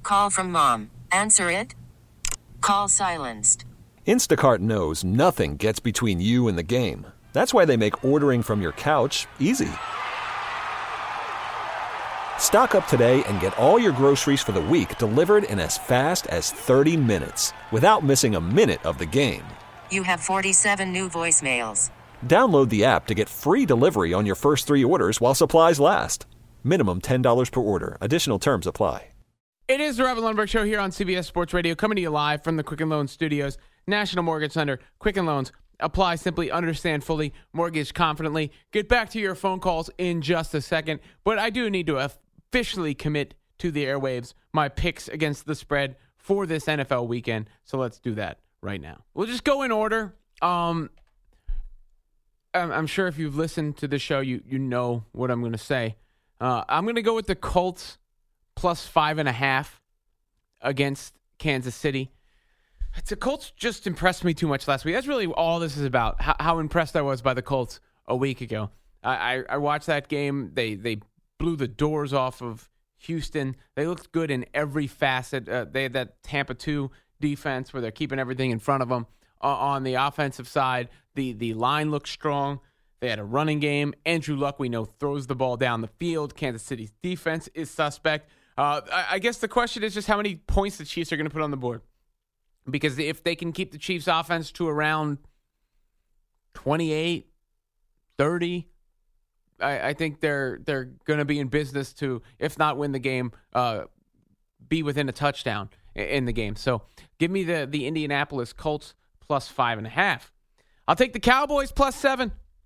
Call from mom. Answer it. Call silenced. Instacart knows nothing gets between you and the game. That's why they make ordering from your couch easy. Stock up today and get all your groceries for the week delivered in as fast as 30 minutes without missing a minute of the game. You have 47 new voicemails. Download the app to get free delivery on your first 3 orders while supplies last. Minimum $10 per order. Additional terms apply. It is the Robin Lundberg Show here on CBS Sports Radio, coming to you live from the Quicken Loans Studios. National Mortgage Lender, Quicken Loans. Apply simply, understand fully, mortgage confidently. Get back to your phone calls in just a second, but I do need to officially commit to the airwaves my picks against the spread for this NFL weekend, so let's do that right now. We'll just go in order. I'm sure if you've listened to the show, you know what I'm going to say. I'm going to go with the Colts plus 5.5 against Kansas City. The Colts just impressed me too much last week. That's really all this is about, how impressed I was by the Colts a week ago. I watched that game. They blew the doors off of Houston. They looked good in every facet. They had that Tampa 2 defense where they're keeping everything in front of them. On the offensive side, the line looked strong. They had a running game. Andrew Luck, we know, throws the ball down the field. Kansas City's defense is suspect. I guess the question is just how many points the Chiefs are going to put on the board. Because if they can keep the Chiefs' offense to around 28, 30, I think they're going to be in business to, if not win the game, be within a touchdown in the game. So give me the Indianapolis Colts plus 5.5. I'll take the Cowboys plus 7.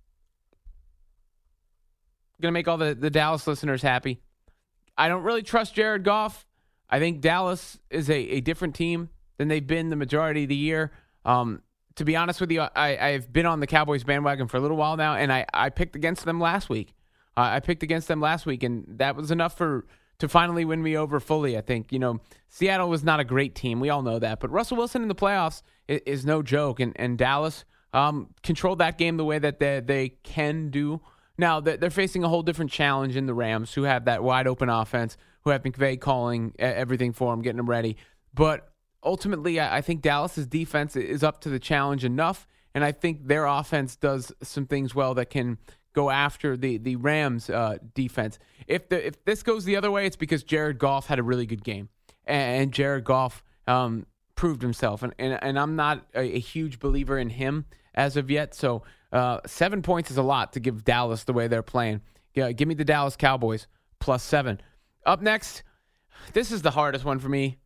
Going to make all the Dallas listeners happy. I don't really trust Jared Goff. I think Dallas is a different team than they've been the majority of the year. To be honest with you, I've been on the Cowboys bandwagon for a little while now, and I picked against them last week. And that was enough to finally win me over fully, I think. Seattle was not a great team. We all know that. But Russell Wilson in the playoffs is no joke, and Dallas controlled that game the way that they can do. Now, they're facing a whole different challenge in the Rams, who have that wide-open offense, who have McVay calling everything for them, getting them ready. But ultimately, I think Dallas's defense is up to the challenge enough, and I think their offense does some things well that can go after the Rams' defense. If this goes the other way, it's because Jared Goff had a really good game, and Jared Goff proved himself, and I'm not a huge believer in him as of yet, so 7 points is a lot to give Dallas the way they're playing. Yeah, give me the Dallas Cowboys plus 7. Up next, this is the hardest one for me.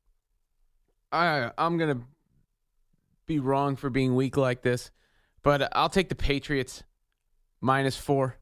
I'm going to be wrong for being weak like this, but I'll take the Patriots minus 4.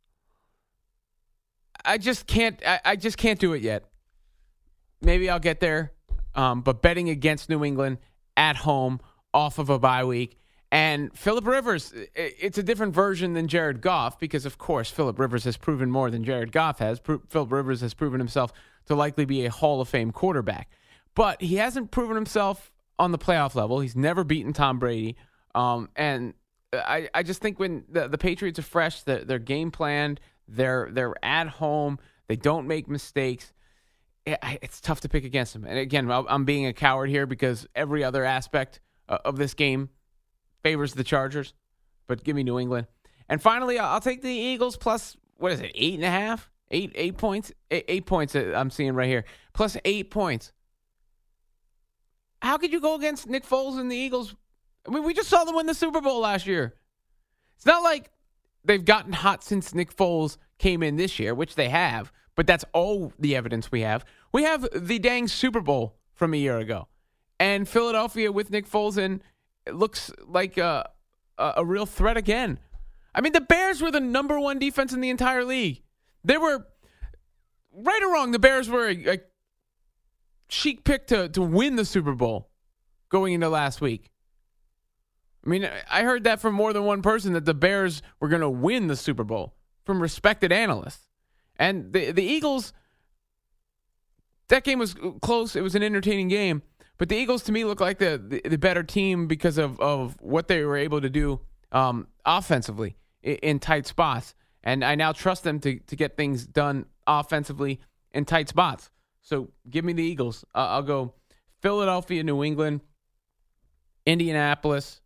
I just can't do it yet. Maybe I'll get there, but betting against New England at home off of a bye week. And Phillip Rivers, it's a different version than Jared Goff because, of course, Phillip Rivers has proven more than Jared Goff has. Phillip Rivers has proven himself to likely be a Hall of Fame quarterback. But he hasn't proven himself on the playoff level. He's never beaten Tom Brady. And I just think when the Patriots are fresh, they're game planned, they're at home, they don't make mistakes, it's tough to pick against them. And again, I'm being a coward here because every other aspect of this game favors the Chargers, but give me New England. And finally, I'll take the Eagles plus, 8.5? 8 points? 8 points I'm seeing right here. Plus 8 points. How could you go against Nick Foles and the Eagles? I mean, we just saw them win the Super Bowl last year. It's not like they've gotten hot since Nick Foles came in this year, which they have, but that's all the evidence we have. We have the dang Super Bowl from a year ago. And Philadelphia with Nick Foles in, it looks like a real threat again. I mean, the Bears were the number 1 defense in the entire league. They were, right or wrong, the Bears were a chic pick to win the Super Bowl going into last week. I mean, I heard that from more than one person that the Bears were going to win the Super Bowl from respected analysts. And the Eagles, that game was close. It was an entertaining game. But the Eagles, to me, look like the better team because of what they were able to do offensively in tight spots. And I now trust them to get things done offensively in tight spots. So give me the Eagles. I'll go Philadelphia, New England, Indianapolis,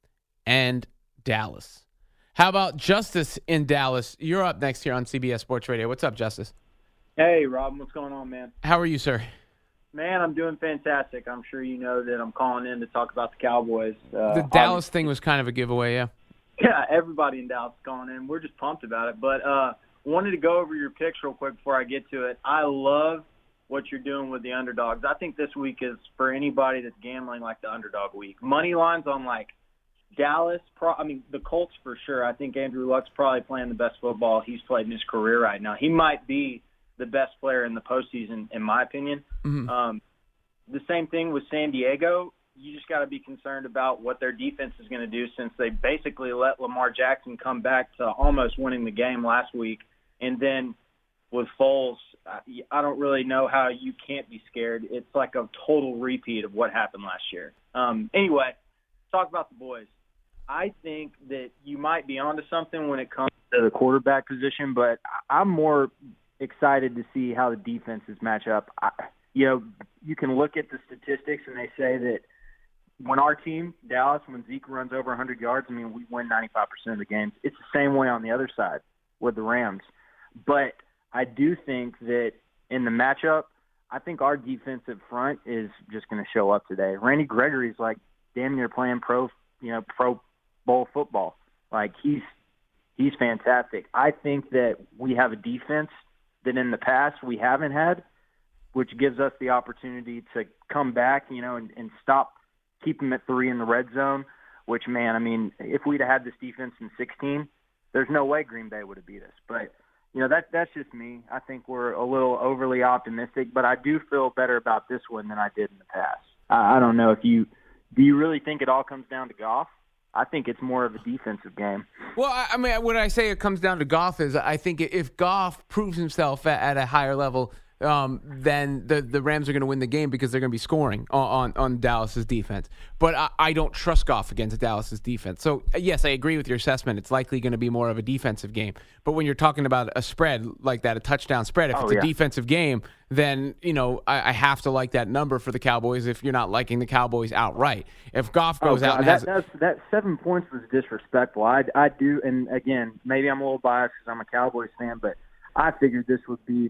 and Dallas. How about Justice in Dallas? You're up next here on CBS Sports Radio. What's up, Justice? Hey, Rob. What's going on, man? How are you, sir? Man, I'm doing fantastic. I'm sure you know that I'm calling in to talk about the Cowboys. The Dallas thing was kind of a giveaway, yeah? Yeah, everybody in Dallas is calling in. We're just pumped about it. But wanted to go over your picks real quick before I get to it. I love what you're doing with the underdogs. I think this week is for anybody that's gambling like the underdog week. Money lines on like Dallas, the Colts for sure. I think Andrew Luck's probably playing the best football he's played in his career right now. He might be the best player in the postseason, in my opinion. Mm-hmm. The same thing with San Diego. You just got to be concerned about what their defense is going to do since they basically let Lamar Jackson come back to almost winning the game last week. And then with Foles, I don't really know how you can't be scared. It's like a total repeat of what happened last year. Anyway, talk about the boys. I think that you might be onto something when it comes to the quarterback position, but I'm more excited to see how the defenses match up. You can look at the statistics and they say that when our team, Dallas, when Zeke runs over 100 yards, we win 95% of the games. It's the same way on the other side with the Rams. But I do think that in the matchup, I think our defensive front is just going to show up today. Randy Gregory's like damn near playing pro bowl football. Like he's fantastic. I think that we have a defense that in the past we haven't had, which gives us the opportunity to come back, and stop keeping them at 3 in the red zone, which, man, if we'd have had this defense in 16, there's no way Green Bay would have beat us. But, that's just me. I think we're a little overly optimistic, but I do feel better about this one than I did in the past. I don't know do you really think it all comes down to Goff? I think it's more of a defensive game. Well, when I say it comes down to Goff is I think if Goff proves himself at a higher level, then the Rams are going to win the game because they're going to be scoring on Dallas's defense. But I don't trust Goff against Dallas's defense. So, yes, I agree with your assessment. It's likely going to be more of a defensive game. But when you're talking about a spread like that, a touchdown spread, if it's a defensive game, then, I have to like that number for the Cowboys if you're not liking the Cowboys outright. If Goff goes out and has... That 7 points was disrespectful. I do, and again, maybe I'm a little biased because I'm a Cowboys fan, but I figured this would be...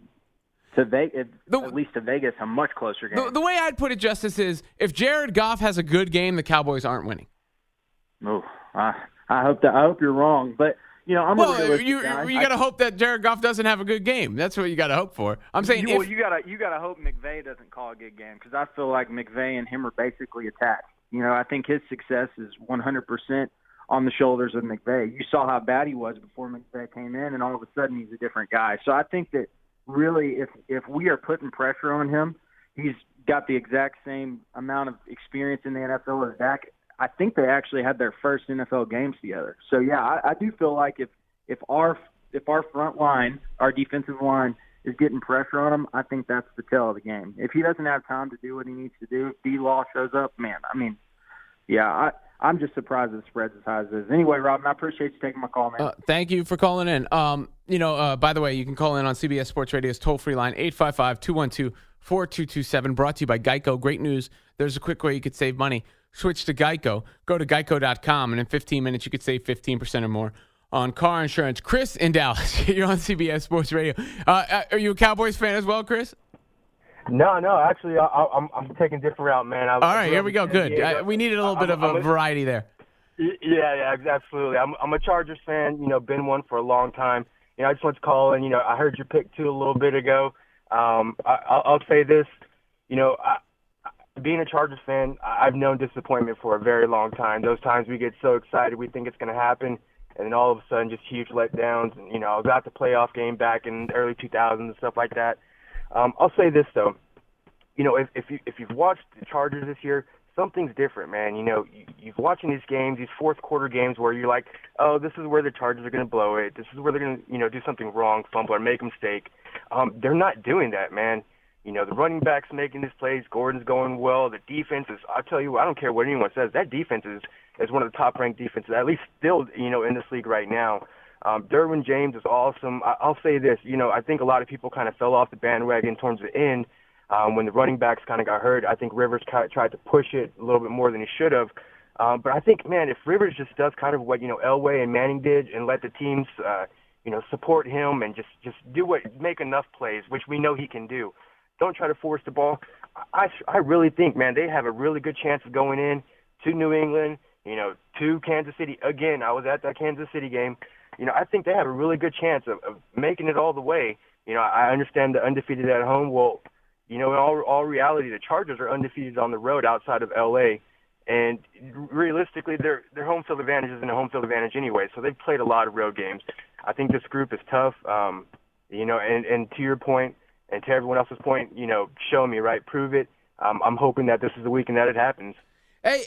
at least to Vegas, a much closer game. The way I'd put it, Justice, is if Jared Goff has a good game, the Cowboys aren't winning. Oh, I hope you're wrong, but I'm a realistic guy. You got to hope that Jared Goff doesn't have a good game. That's what you got to hope for. I'm saying you got to hope McVay doesn't call a good game because I feel like McVay and him are basically attached. I think his success is 100% on the shoulders of McVay. You saw how bad he was before McVay came in, and all of a sudden he's a different guy. So I think that. Really, if we are putting pressure on him, he's got the exact same amount of experience in the NFL as Dak. I think they actually had their first NFL games together. So, yeah, I do feel like if our front line, our defensive line, is getting pressure on him, I think that's the tell of the game. If he doesn't have time to do what he needs to do, if D-Law shows up, I'm just surprised the spread's as high as it is. Anyway, Robin, I appreciate you taking my call, man. Thank you for calling in. By the way, you can call in on CBS Sports Radio's toll-free line, 855-212-4227, brought to you by Geico. Great news. There's a quick way you could save money. Switch to Geico. Go to geico.com, and in 15 minutes, you could save 15% or more on car insurance. Chris in Dallas, you're on CBS Sports Radio. Are you a Cowboys fan as well, Chris? No. Actually, I'm taking a different route, man. All right, here we go. Good. We needed a little bit of a variety there. Yeah, absolutely. I'm a Chargers fan. Been one for a long time. I just want to call and I heard your pick too a little bit ago. I'll say this. Being a Chargers fan, I've known disappointment for a very long time. Those times we get so excited, we think it's going to happen, and then all of a sudden, just huge letdowns. And I was at the playoff game back in the early 2000s and stuff like that. I'll say this though, if you've watched the Chargers this year, something's different, man. You've watching these games, these fourth quarter games where you're like, oh, this is where the Chargers are going to blow it. This is where they're going to, do something wrong, fumble or make a mistake. They're not doing that, man. The running back's making these plays. Gordon's going well. The defense is, I'll tell you, I don't care what anyone says. That defense is one of the top ranked defenses, at least still, in this league right now. Derwin James is awesome. I'll say this, I think a lot of people kind of fell off the bandwagon towards the end. When the running backs kind of got hurt, I think Rivers tried to push it a little bit more than he should have. But I think, man, if Rivers just does kind of what, Elway and Manning did and let the teams, support him and just make enough plays, which we know he can do. Don't try to force the ball. I really think, man, they have a really good chance of going in to New England, to Kansas City. Again, I was at that Kansas City game. I think they have a really good chance of making it all the way. I understand the undefeated at home. Well, in all reality, the Chargers are undefeated on the road outside of L.A., and realistically, their home field advantage isn't a home field advantage anyway, so they've played a lot of road games. I think this group is tough, and to your point and to everyone else's point, show me, right? Prove it. I'm hoping that this is the weekend that it happens. Hey,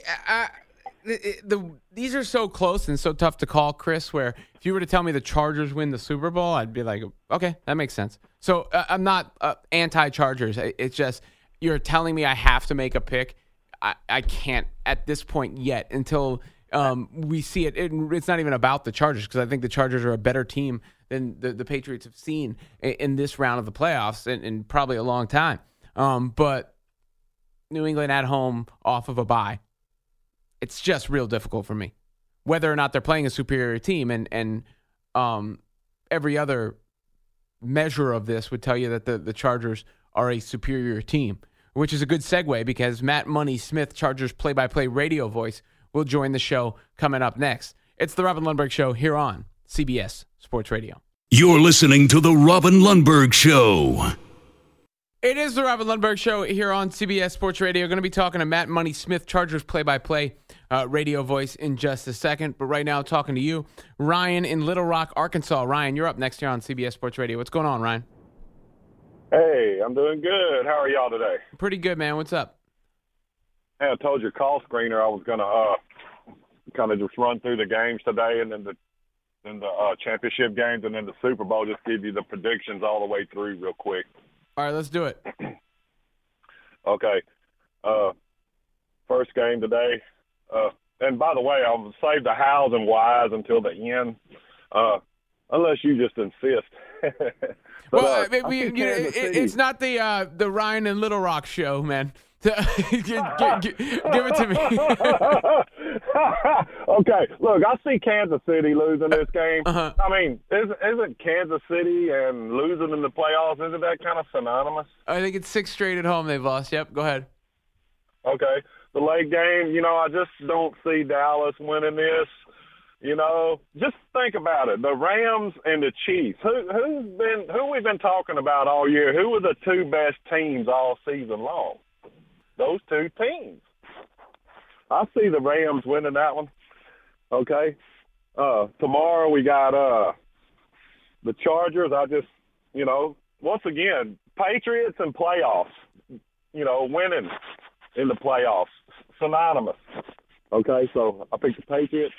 these are so close and so tough to call, Chris, where if you were to tell me the Chargers win the Super Bowl, I'd be like, okay, that makes sense. So I'm not anti-Chargers. It's just you're telling me I have to make a pick. I can't at this point yet until we see it. It's not even about the Chargers because I think the Chargers are a better team than the Patriots have seen in this round of the playoffs in probably a long time. But New England at home off of a bye. It's just real difficult for me. Whether or not they're playing a superior team and every other measure of this would tell you that the Chargers are a superior team, which is a good segue because Matt Money Smith, Chargers play-by-play radio voice, will join the show coming up next. It's the Robin Lundberg Show here on CBS Sports Radio. You're listening to the Robin Lundberg Show. It is the Robin Lundberg Show here on CBS Sports Radio. Going to be talking to Matt Money Smith, Chargers play-by-play radio voice in just a second. But right now, talking to you, Ryan in Little Rock, Arkansas. Ryan, you're up next here on CBS Sports Radio. What's going on, Ryan? Hey, I'm doing good. How are y'all today? Pretty good, man. What's up? Hey, I told your call screener I was going to kind of just run through the games today and then the championship games and then the Super Bowl, just give you the predictions all the way through real quick. All right, let's do it. Okay. First game today. And by the way, I'll save the hows and whys until the end, unless you just insist. But, it's not the Ryan and Little Rock show, man. Give it to me. Okay, look, I see Kansas City losing this game. Uh-huh. I mean, isn't Kansas City and losing in the playoffs, isn't that kind of synonymous? I think it's 6 straight at home they've lost. Yep, go ahead. Okay, the late game, I just don't see Dallas winning this. Just think about it. The Rams and the Chiefs. Who we've been talking about all year? Who were the two best teams all season long? Those two teams. I see the Rams winning that one. Okay. Tomorrow we got the Chargers. Once again, Patriots and playoffs. Winning in the playoffs. Synonymous. Okay, so I picked the Patriots.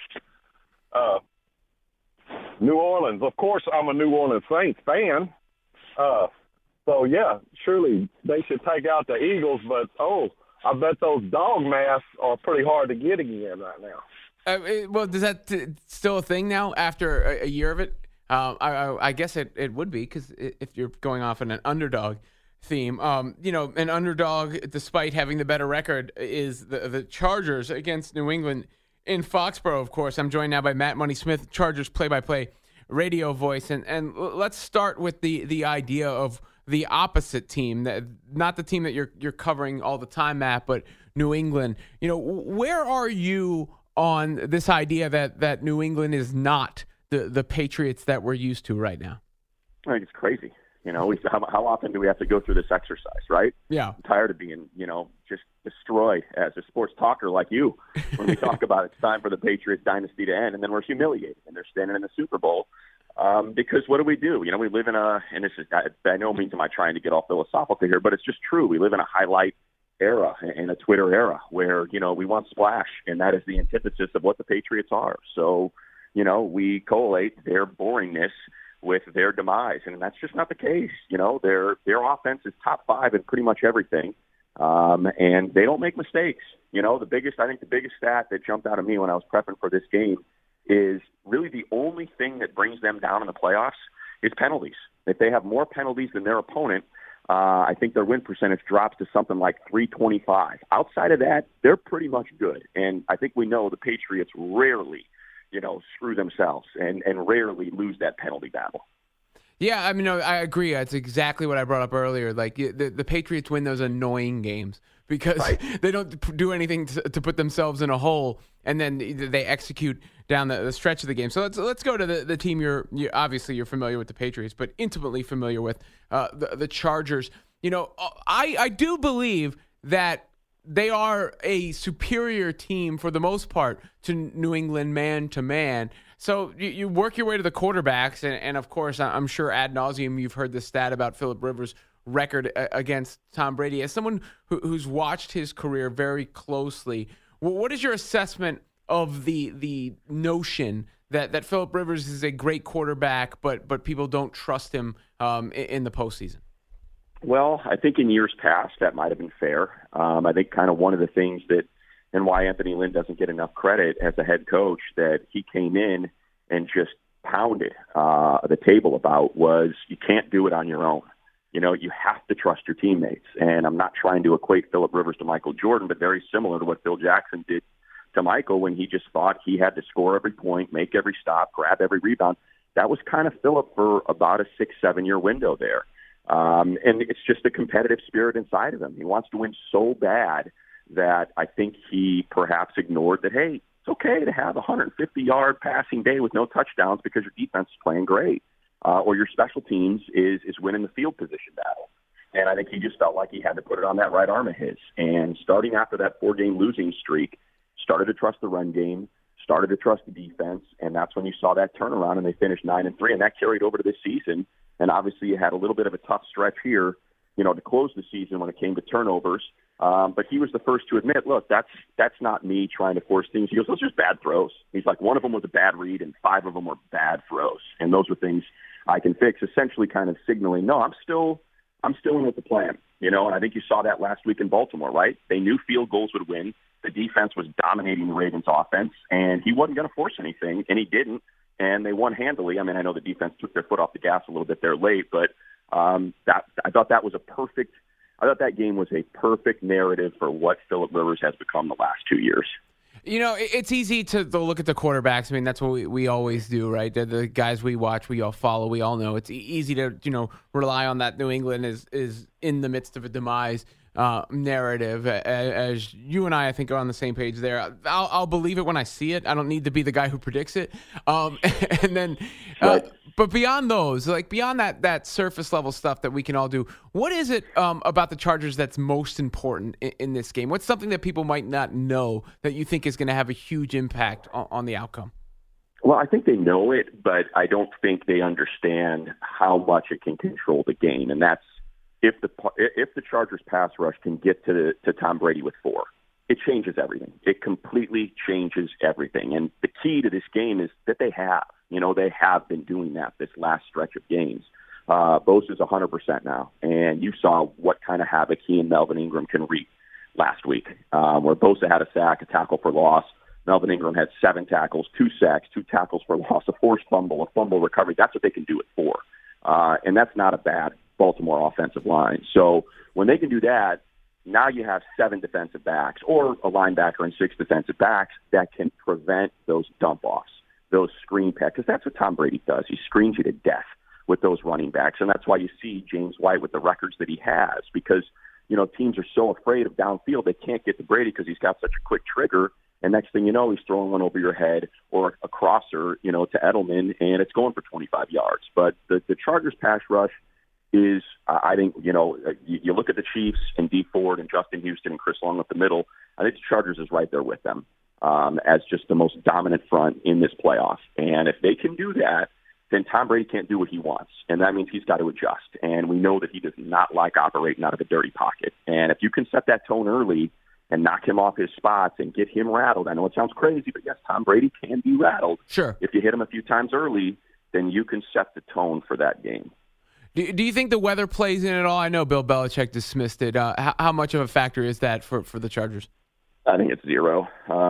New Orleans. Of course, I'm a New Orleans Saints fan. So, yeah, surely they should take out the Eagles. But, I bet those dog masks are pretty hard to get again right now. Well, is that still a thing now after a year of it? I guess it would be because if you're going off in an underdog theme, an underdog, despite having the better record, is the Chargers against New England in Foxborough, of course. I'm joined now by Matt Money Smith, Chargers play-by-play radio voice. And let's start with the idea of the opposite team, not the team that you're covering all the time, Matt, but New England. Where are you on this idea that New England is not the Patriots that we're used to right now? I think it's crazy. How often do we have to go through this exercise, right? Yeah. I'm tired of being, just destroyed as a sports talker like you when we talk about it's time for the Patriots dynasty to end, and then we're humiliated, and they're standing in the Super Bowl. Because what do? We live in and this is by no means am I trying to get all philosophical here, but it's just true. We live in a highlight era, in a Twitter era where, we want splash, and that is the antithesis of what the Patriots are. So, we collate their boringness with their demise, and that's just not the case. Their offense is top 5 in pretty much everything, and they don't make mistakes. The biggest stat that jumped out at me when I was prepping for this game is really the only thing that brings them down in the playoffs is penalties. If they have more penalties than their opponent, I think their win percentage drops to something like .325. Outside of that, they're pretty much good. And I think we know the Patriots rarely, screw themselves and rarely lose that penalty battle. Yeah, I mean, no, I agree. That's exactly what I brought up earlier. Like the Patriots win those annoying games because they don't do anything to put themselves in a hole, and then they execute down the stretch of the game. So let's go to the team you're obviously you're familiar with, the Patriots, but intimately familiar with, the Chargers. I do believe that they are a superior team for the most part to New England man to man. So you work your way to the quarterbacks, and of course, I'm sure ad nauseum you've heard this stat about Phillip Rivers' record against Tom Brady. As someone who's watched his career very closely, what is your assessment of the notion that Phillip Rivers is a great quarterback, but people don't trust him in the postseason? Well, I think in years past that might have been fair. I think kind of one of the things that and why Anthony Lynn doesn't get enough credit as a head coach that he came in and just pounded the table about was you can't do it on your own. You have to trust your teammates. And I'm not trying to equate Phillip Rivers to Michael Jordan, but very similar to what Phil Jackson did to Michael when he just thought he had to score every point, make every stop, grab every rebound. That was kind of Phillip for about a 6-7 year window there. And it's just the competitive spirit inside of him. He wants to win so bad that I think he perhaps ignored that, hey, it's okay to have a 150-yard passing day with no touchdowns because your defense is playing great, or your special teams is winning the field position battle. And I think he just felt like he had to put it on that right arm of his. And starting after that 4-game losing streak, started to trust the run game, started to trust the defense, and that's when you saw that turnaround, and they finished 9-3, and that carried over to this season. And obviously you had a little bit of a tough stretch here, to close the season when it came to turnovers. But he was the first to admit, look, that's not me trying to force things. He goes, those are just bad throws. He's like, one of them was a bad read and 5 of them were bad throws. And those were things I can fix, essentially kind of signaling, no, I'm still in with the plan. And I think you saw that last week in Baltimore, right? They knew field goals would win. The defense was dominating the Ravens offense, and he wasn't going to force anything, and he didn't. And they won handily. I mean, I know the defense took their foot off the gas a little bit there late, but I thought that game was a perfect narrative for what Phillip Rivers has become the last 2 years. It's easy to look at the quarterbacks. I mean, that's what we always do, right? They're the guys we watch, we all follow, we all know. It's easy to, rely on that New England is in the midst of a demise narrative. As you and I think, are on the same page there. I'll believe it when I see it. I don't need to be the guy who predicts it. And then, but beyond those, like beyond that surface level stuff that we can all do, what is it about the Chargers that's most important in this game? What's something that people might not know that you think is going to have a huge impact on the outcome? Well, I think they know it, but I don't think they understand how much it can control the game. And that's if the Chargers pass rush can get to Tom Brady with 4, it changes everything. It completely changes everything. And the key to this game is that they have been doing that this last stretch of games. Bosa is 100% now, and you saw what kind of havoc he and Melvin Ingram can wreak last week, where Bosa had a sack, a tackle for loss. Melvin Ingram had 7 tackles, 2 sacks, 2 tackles for loss, a forced fumble, a fumble recovery. That's what they can do at 4. And that's not a bad Baltimore offensive line. So when they can do that, now you have 7 defensive backs or a linebacker and 6 defensive backs that can prevent those dump-offs, those screen packs, because that's what Tom Brady does. He screens you to death with those running backs, and that's why you see James White with the records that he has, because teams are so afraid of downfield they can't get to Brady because he's got such a quick trigger, and next thing you know, he's throwing one over your head or a crosser, to Edelman, and it's going for 25 yards. But the Chargers pass rush is, I think, you look at the Chiefs and Dee Ford and Justin Houston and Chris Long up the middle, I think the Chargers is right there with them as just the most dominant front in this playoff. And if they can do that, then Tom Brady can't do what he wants. And that means he's got to adjust. And we know that he does not like operating out of a dirty pocket. And if you can set that tone early and knock him off his spots and get him rattled, I know it sounds crazy, but yes, Tom Brady can be rattled. Sure. If you hit him a few times early, then you can set the tone for that game. Do you think the weather plays in at all? I know Bill Belichick dismissed it. How much of a factor is that for the Chargers? I think it's 0.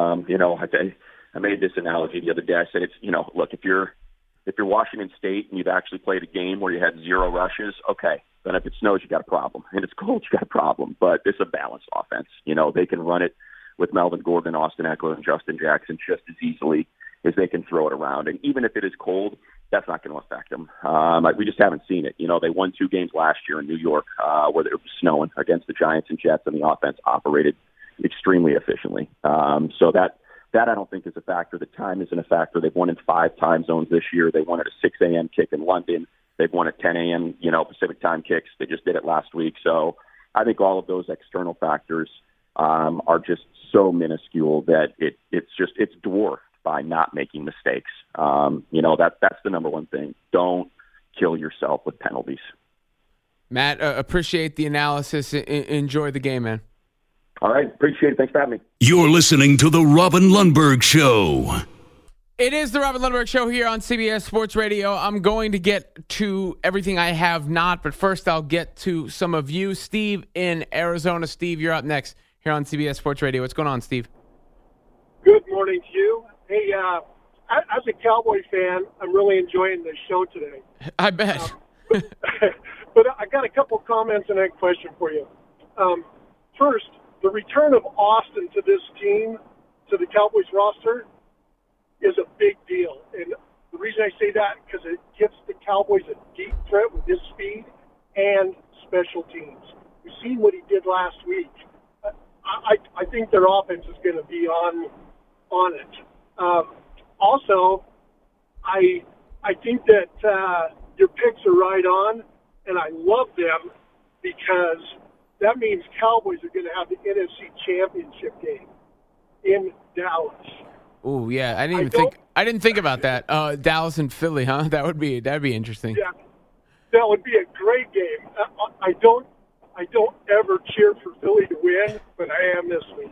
I made this analogy the other day. I said it's, look, if you're Washington State and you've actually played a game where you had 0 rushes, okay, And if it snows, you got a problem. And it's cold, you got a problem. But it's a balanced offense. They can run it with Melvin Gordon, Austin Eckler, and Justin Jackson just as easily as they can throw it around. And even if it is cold, that's not going to affect them. We just haven't seen it. They won 2 games last year in New York where it was snowing against the Giants and Jets, and the offense operated extremely efficiently. So that I don't think is a factor. The time isn't a factor. They've won in 5 time zones this year. They won at a 6 a.m. kick in London. They've won at 10 a.m., Pacific time kicks. They just did it last week. So I think all of those external factors are just so minuscule that it's dwarfed by not making mistakes. That's the number one thing. Don't kill yourself with penalties. Matt, appreciate the analysis. Enjoy the game, man. All right. Appreciate it. Thanks for having me. You're listening to The Robin Lundberg Show. It is The Robin Lundberg Show here on CBS Sports Radio. I'm going to get to everything I have not, but first I'll get to some of you. Steve in Arizona. Steve, you're up next here on CBS Sports Radio. What's going on, Steve? Good morning to you. Hey, as a Cowboy fan, I'm really enjoying this show today. I bet. But I got a couple comments and a question for you. First, the return of Austin to this team, to the Cowboys roster, is a big deal. And the reason I say that, because it gives the Cowboys a deep threat with his speed and special teams. We've seen what he did last week. I think their offense is going to be on it. Also, I think that your picks are right on, and I love them because that means Cowboys are going to have the NFC Championship game in Dallas. Oh yeah, I didn't think about that. Dallas and Philly, huh? That'd be interesting. Yeah, that would be a great game. I don't ever cheer for Philly to win, but I am this week.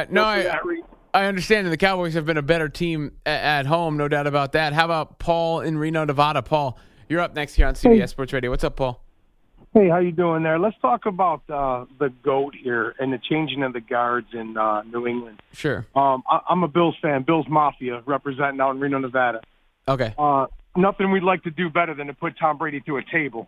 I understand that the Cowboys have been a better team at home, no doubt about that. How about Paul in Reno, Nevada? Paul, you're up next here on CBS Sports Radio. What's up, Paul? Hey, how you doing there? Let's talk about the GOAT here and the changing of the guards in New England. Sure. I'm a Bills fan, Bills Mafia, representing out in Reno, Nevada. Okay. Nothing we'd like to do better than to put Tom Brady through a table.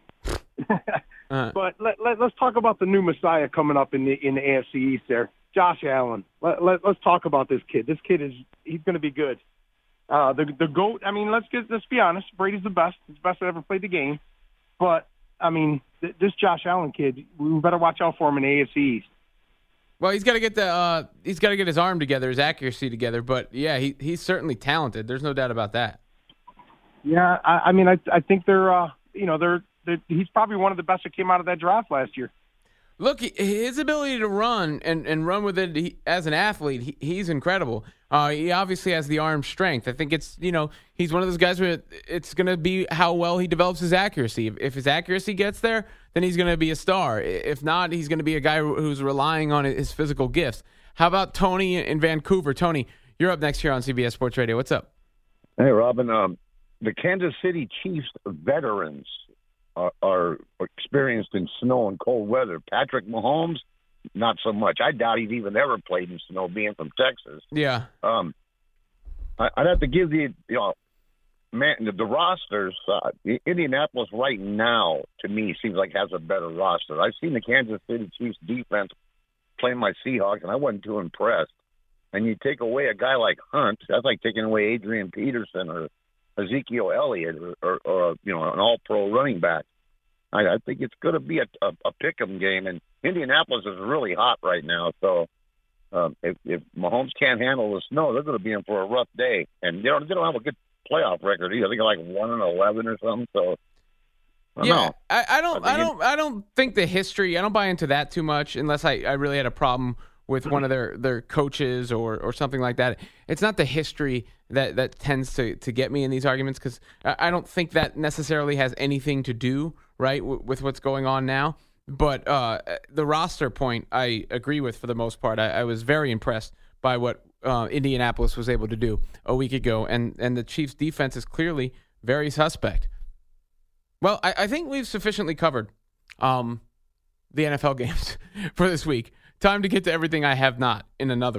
But let's talk about the new Messiah coming up in the AFC East there, Josh Allen. Let's talk about this kid. This kid he's going to be good. The GOAT. I mean, let's be honest. Brady's the best. He's the best that ever played the game. But I mean, this Josh Allen kid, we better watch out for him in the AFC East. Well, he's got to get his arm together, his accuracy together. But yeah, he's certainly talented. There's no doubt about that. Yeah, I mean, I think he's probably one of the best that came out of that draft last year. Look, his ability to run and run with it as an athlete, he's incredible. He obviously has the arm strength. I think he's one of those guys where it's going to be how well he develops his accuracy. If his accuracy gets there, then he's going to be a star. If not, he's going to be a guy who's relying on his physical gifts. How about Tony in Vancouver? Tony, you're up next here on CBS Sports Radio. What's up? Hey, Robin. The Kansas City Chiefs veterans are experienced in snow and cold weather. Patrick Mahomes, not so much. I doubt he's even ever played in snow, being from Texas. Yeah. I'd have to give the rosters. Indianapolis right now, to me, seems like has a better roster. I've seen the Kansas City Chiefs defense playing my Seahawks, and I wasn't too impressed. And you take away a guy like Hunt, that's like taking away Adrian Peterson or Ezekiel Elliott or an all-pro running back. I think it's going to be a pick-em game, and Indianapolis is really hot right now. So if Mahomes can't handle the snow, they're going to be in for a rough day. And they don't have a good playoff record either. I think they're like 1-11 or something. So I don't think the history. I don't buy into that too much unless I really had a problem with one of their coaches or something like that. It's not the history that tends to get me in these arguments, because I don't think that necessarily has anything to do with what's going on now. But the roster point, I agree with for the most part. I was very impressed by what Indianapolis was able to do a week ago, and the Chiefs' defense is clearly very suspect. Well, I think we've sufficiently covered the NFL games for this week. Time to get to everything I have not in another one.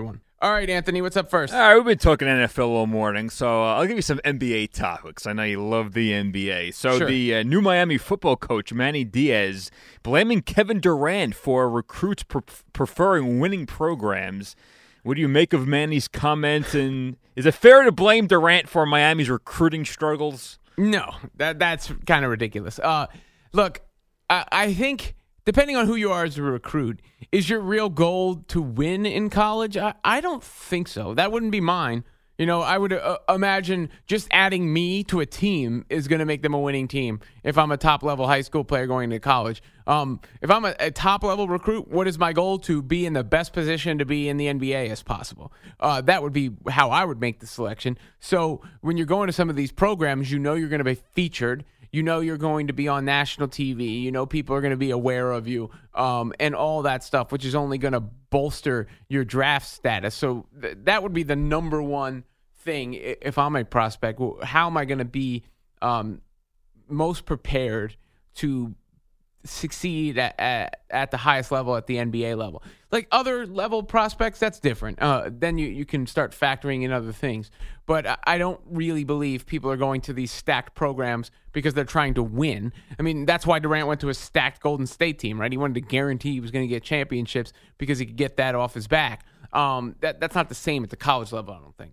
All right, Anthony, what's up first? All right, we've been talking NFL all morning, so I'll give you some NBA topics. I know you love the NBA. So Sure. The new Miami football coach, Manny Diaz, blaming Kevin Durant for recruits preferring winning programs. What do you make of Manny's comment? And is it fair to blame Durant for Miami's recruiting struggles? No, that's kind of ridiculous. Look, I think depending on who you are as a recruit, is your real goal to win in college? I don't think so. That wouldn't be mine. You know, I would imagine just adding me to a team is going to make them a winning team if I'm a top-level high school player going to college. If I'm a top-level recruit, what is my goal? To be in the best position to be in the NBA as possible. That would be how I would make the selection. So when you're going to some of these programs, you know you're going to be featured. You know you're going to be on national TV. You know people are going to be aware of you and all that stuff, which is only going to bolster your draft status. So that would be the number one thing if I'm a prospect. How am I going to be most prepared to succeed at the highest level, at the NBA level? Like other level prospects, that's different. Then you can start factoring in other things. But I don't really believe people are going to these stacked programs because they're trying to win. I mean, that's why Durant went to a stacked Golden State team, right? He wanted to guarantee he was going to get championships because he could get that off his back. That's not the same at the college level, I don't think.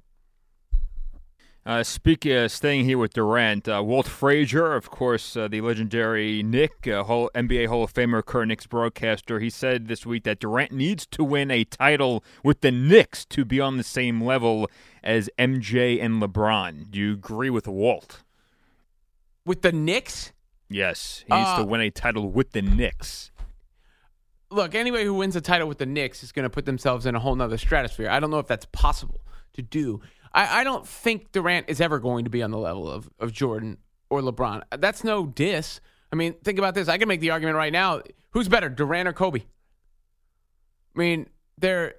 Staying here with Durant, Walt Frazier, of course, the legendary Knick, NBA Hall of Famer, current Knicks broadcaster, he said this week that Durant needs to win a title with the Knicks to be on the same level as MJ and LeBron. Do you agree with Walt? With the Knicks? Yes, he needs to win a title with the Knicks. Look, anybody who wins a title with the Knicks is going to put themselves in a whole nother stratosphere. I don't know if that's possible to do. I don't think Durant is ever going to be on the level of Jordan or LeBron. That's no diss. I mean, think about this. I can make the argument right now. Who's better, Durant or Kobe? I mean, there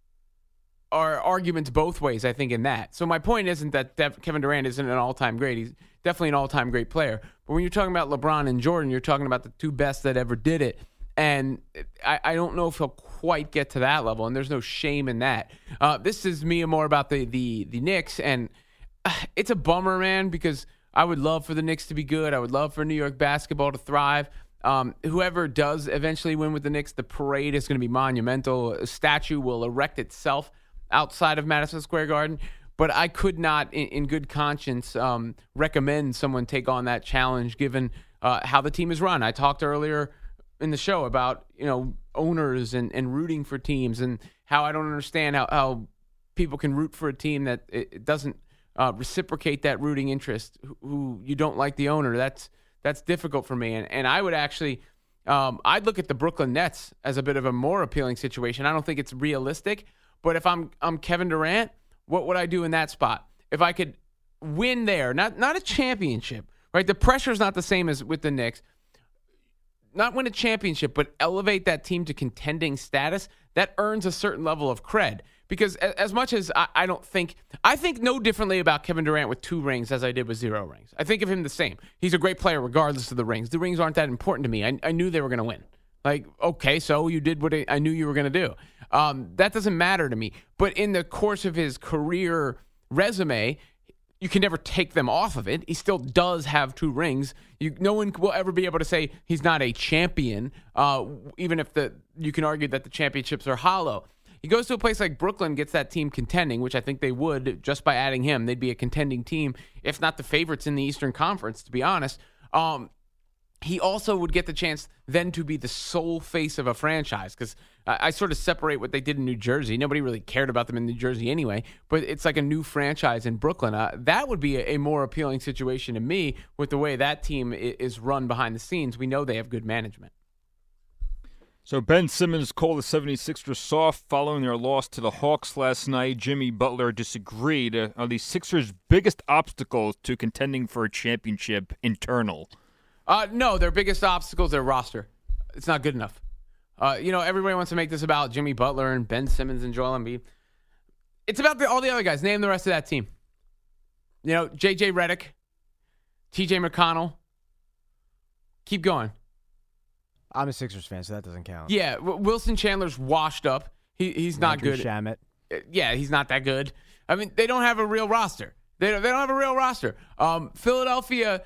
are arguments both ways, I think, in that. So my point isn't that Kevin Durant isn't an all-time great. He's definitely an all-time great player. But when you're talking about LeBron and Jordan, you're talking about the two best that ever did it. And I don't know if he'll quite get to that level, and there's no shame in that. This is me more about the Knicks, and it's a bummer, man, because I would love for the Knicks to be good. I would love for New York basketball to thrive. Whoever does eventually win with the Knicks, the parade is going to be monumental. A statue will erect itself outside of Madison Square Garden. But I could not, in good conscience, recommend someone take on that challenge given how the team is run. I talked earlier in the show about, owners and rooting for teams and how I don't understand how people can root for a team that it doesn't reciprocate that rooting interest, who you don't like the owner. That's difficult for me. And I would actually, I'd look at the Brooklyn Nets as a bit of a more appealing situation. I don't think it's realistic, but if I'm Kevin Durant, what would I do in that spot? If I could win there, not a championship, right? The pressure is not the same as with the Knicks. Not win a championship, but elevate that team to contending status, that earns a certain level of cred. Because as much as I think no differently about Kevin Durant with 2 rings as I did with 0 rings. I think of him the same. He's a great player regardless of the rings. The rings aren't that important to me. I knew they were going to win. Like, okay, so you did what I knew you were going to do. That doesn't matter to me. But in the course of his career resume, you can never take them off of it. He still does have 2 rings. No one will ever be able to say he's not a champion, even if you can argue that the championships are hollow. He goes to a place like Brooklyn, gets that team contending, which I think they would just by adding him. They'd be a contending team, if not the favorites in the Eastern Conference, to be honest. He also would get the chance then to be the sole face of a franchise, because I sort of separate what they did in New Jersey. Nobody really cared about them in New Jersey anyway, but it's like a new franchise in Brooklyn. That would be a more appealing situation to me with the way that team is run behind the scenes. We know they have good management. So Ben Simmons called the 76ers soft following their loss to the Hawks last night. Jimmy Butler disagreed. Are the Sixers' biggest obstacles to contending for a championship internal? No, their biggest obstacle is their roster. It's not good enough. Everybody wants to make this about Jimmy Butler and Ben Simmons and Joel Embiid. It's about all the other guys. Name the rest of that team. J.J. Redick, T.J. McConnell. Keep going. I'm a Sixers fan, so that doesn't count. Yeah, Wilson Chandler's washed up. He's not Andrew good. Shamet. yeah, he's not that good. I mean, they don't have a real roster. They don't have a real roster. Philadelphia,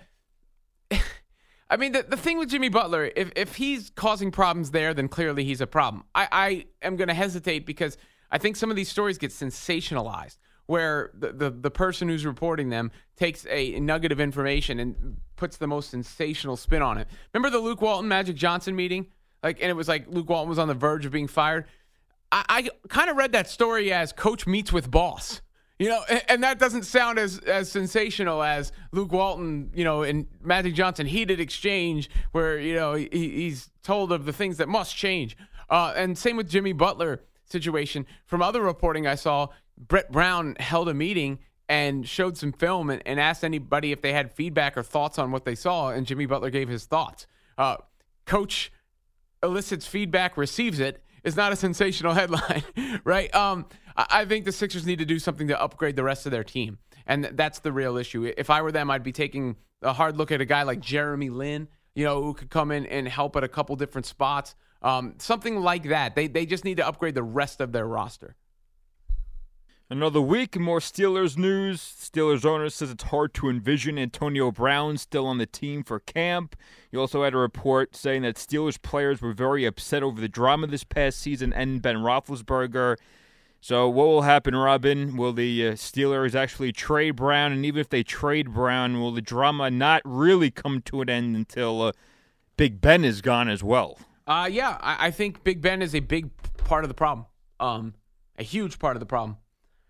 I mean, the thing with Jimmy Butler, if he's causing problems there, then clearly he's a problem. I am going to hesitate because I think some of these stories get sensationalized, where the person who's reporting them takes a nugget of information and puts the most sensational spin on it. Remember the Luke Walton, Magic Johnson meeting? And it was like Luke Walton was on the verge of being fired. I kind of read that story as coach meets with boss. And that doesn't sound as sensational as Luke Walton, and Magic Johnson heated exchange where, he's told of the things that must change. And same with Jimmy Butler situation. From other reporting I saw, Brett Brown held a meeting and showed some film and asked anybody if they had feedback or thoughts on what they saw, and Jimmy Butler gave his thoughts. Coach elicits feedback, receives it, is not a sensational headline, right? I think the Sixers need to do something to upgrade the rest of their team, and that's the real issue. If I were them, I'd be taking a hard look at a guy like Jeremy Lin, who could come in and help at a couple different spots. Something like that. They just need to upgrade the rest of their roster. Another week, more Steelers news. Steelers owner says it's hard to envision Antonio Brown still on the team for camp. You also had a report saying that Steelers players were very upset over the drama this past season and Ben Roethlisberger. So what will happen, Robin? Will the Steelers actually trade Brown? And even if they trade Brown, will the drama not really come to an end until Big Ben is gone as well? Yeah, I think Big Ben is a big part of the problem, a huge part of the problem.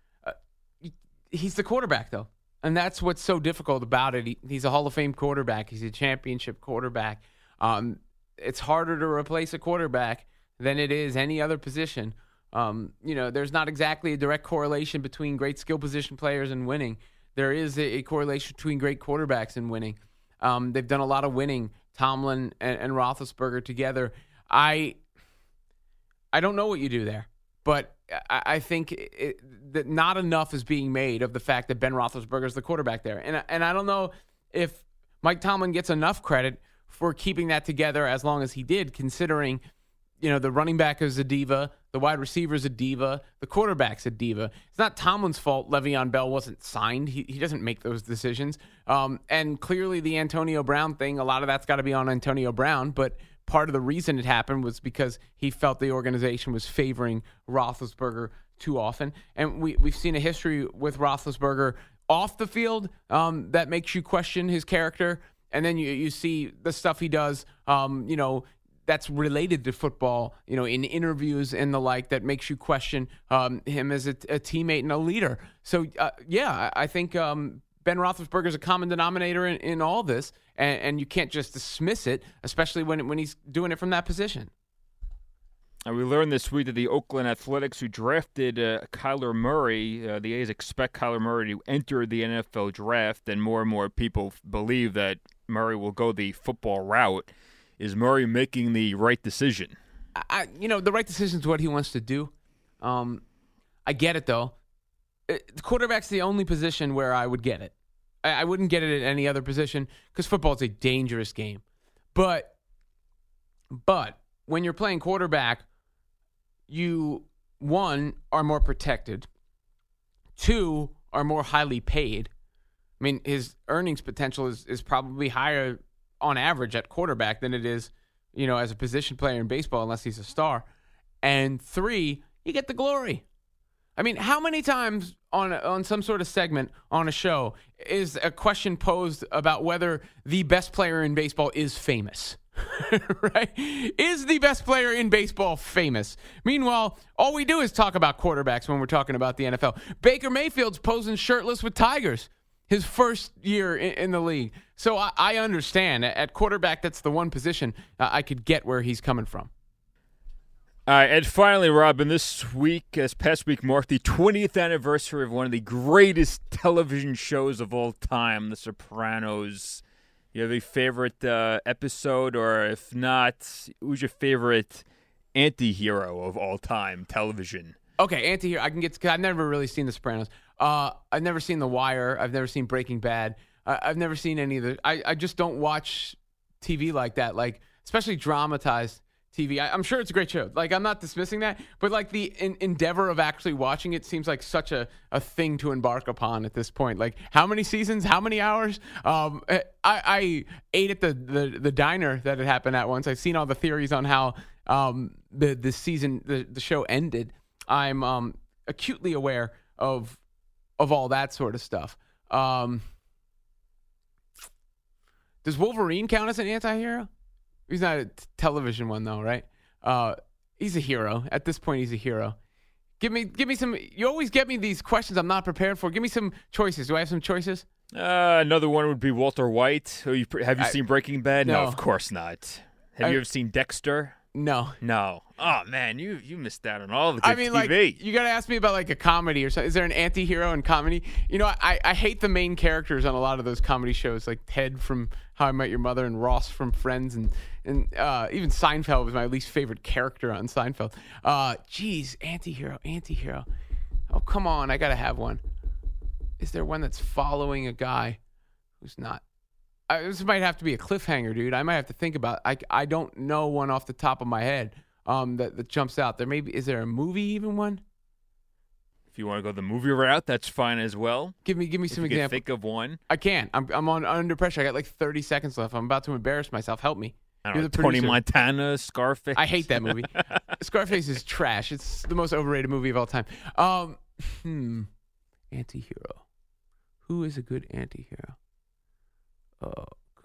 He's the quarterback, though, and that's what's so difficult about it. He's a Hall of Fame quarterback. He's a championship quarterback. It's harder to replace a quarterback than it is any other position. There's not exactly a direct correlation between great skill position players and winning. There is a correlation between great quarterbacks and winning. They've done a lot of winning, Tomlin and Roethlisberger together. I don't know what you do there, but I think that not enough is being made of the fact that Ben Roethlisberger is the quarterback there. And I don't know if Mike Tomlin gets enough credit for keeping that together as long as he did, considering, the running back is a diva, the wide receiver is a diva, the quarterback's a diva. It's not Tomlin's fault Le'Veon Bell wasn't signed. He doesn't make those decisions. And clearly the Antonio Brown thing, a lot of that's got to be on Antonio Brown, but part of the reason it happened was because he felt the organization was favoring Roethlisberger too often. And we've seen a history with Roethlisberger off the field that makes you question his character. And then you see the stuff he does, that's related to football, in interviews and the like, that makes you question him as a teammate and a leader. So, I think Ben Roethlisberger is a common denominator in all this, and you can't just dismiss it, especially when he's doing it from that position. And we learned this week that the Oakland Athletics, who drafted Kyler Murray, the A's expect Kyler Murray to enter the NFL draft, and more people believe that Murray will go the football route. Is Murray making the right decision? The right decision is what he wants to do. I get it, though. The quarterback's the only position where I would get it. I wouldn't get it at any other position because football is a dangerous game. But when you're playing quarterback, you, one, are more protected. Two, are more highly paid. I mean, his earnings potential is probably higher on average at quarterback than it is, as a position player in baseball, unless he's a star. And three, you get the glory. I mean, how many times on some sort of segment on a show is a question posed about whether the best player in baseball is famous? Right? Is the best player in baseball famous? Meanwhile, all we do is talk about quarterbacks when we're talking about the NFL. Baker Mayfield's posing shirtless with tigers his first year in the league. So I understand. At quarterback, that's the one position I could get where he's coming from. All right, and finally, Robin, this past week marked the 20th anniversary of one of the greatest television shows of all time, The Sopranos. You have a favorite episode, or if not, who's your favorite anti-hero of all time television? Okay, anti-hero. I can get. I've never really seen The Sopranos. I've never seen The Wire. I've never seen Breaking Bad. I've never seen any of the. I just don't watch TV like that, like especially dramatized TV. I'm sure it's a great show. Like, I'm not dismissing that, but like the endeavor of actually watching it seems like such a thing to embark upon at this point. Like, how many seasons? How many hours? I ate at the diner that it happened at once. I've seen all the theories on how the season, the show ended. I'm acutely aware of all that sort of stuff. Does Wolverine count as an anti-hero? He's not a television one, though, right? He's a hero. At this point, he's a hero. Give me some. You always get me these questions I'm not prepared for. Give me some choices. Do I have some choices? Another one would be Walter White. Have you seen Breaking Bad? No, No. of course not. Have you ever seen Dexter? No. Oh, man, you missed out on all the good TV. Like, you got to ask me about like a comedy or something. Is there an anti-hero in comedy? You know, I hate the main characters on a lot of those comedy shows, like Ted from How I Met Your Mother and Ross from Friends, and even Seinfeld was my least favorite character on Seinfeld. Anti-hero. Oh, come on, I got to have one. Is there one that's following a guy who's not? This might have to be a cliffhanger, dude. I might have to think about it. I don't know one off the top of my head that jumps out there. Maybe, is there a movie even one? If you want to go the movie route, that's fine as well. Give me some examples. examples. Think of one. I can't. I'm under pressure. I got like 30 seconds left. I'm about to embarrass myself. Help me. I You're don't the know, Tony producer. Montana, Scarface. I hate that movie. Scarface is trash. It's the most overrated movie of all time. Anti-hero. Who is a good anti-hero? Oh,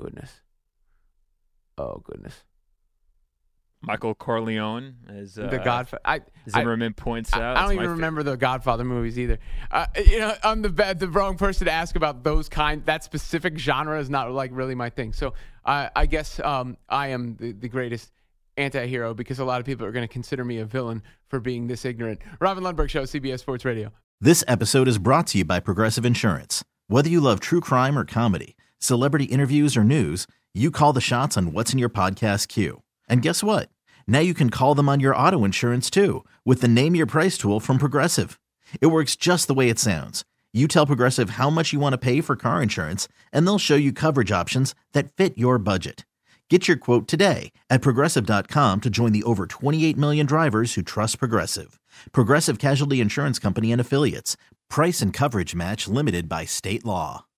goodness. Michael Corleone as The Godfather. Zimmerman points out. I don't even remember the Godfather movies either. I'm the wrong person to ask about that specific genre is not like really my thing. So I guess I am the greatest anti-hero because a lot of people are going to consider me a villain for being this ignorant. Robin Lundberg Show, CBS Sports Radio. This episode is brought to you by Progressive Insurance. Whether you love true crime or comedy, celebrity interviews or news, you call the shots on what's in your podcast queue. And guess what? Now you can call them on your auto insurance too with the Name Your Price tool from Progressive. It works just the way it sounds. You tell Progressive how much you want to pay for car insurance, and they'll show you coverage options that fit your budget. Get your quote today at Progressive.com to join the over 28 million drivers who trust Progressive. Progressive Casualty Insurance Company and Affiliates. Price and coverage match limited by state law.